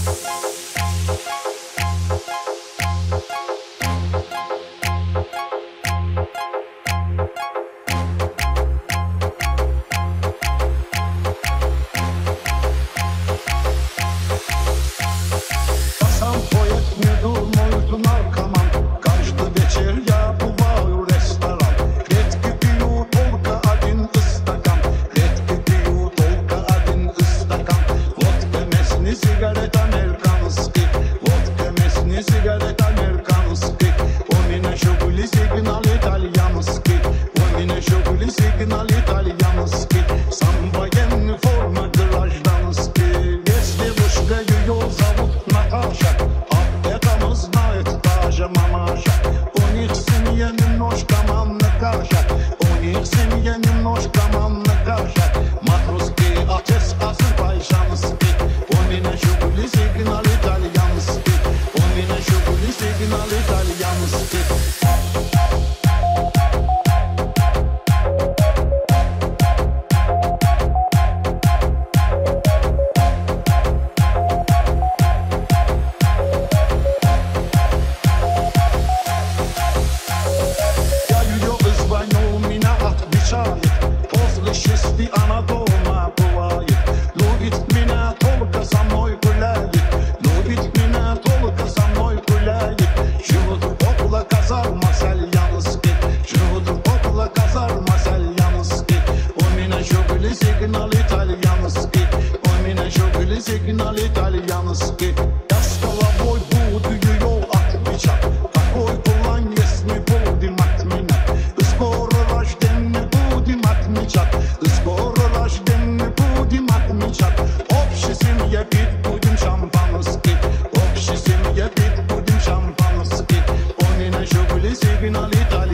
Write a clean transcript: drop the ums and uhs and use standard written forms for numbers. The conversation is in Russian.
Signal итальянский. Я с головой буду ее отвечать. Какой план, если будем отменять? Скоро рождение будем отмечать. Скоро рождение будем отмечать. Общей семье пить будем шампанский. Общей семье пить будем шампанский. У меня Жигули сигнал итальянский.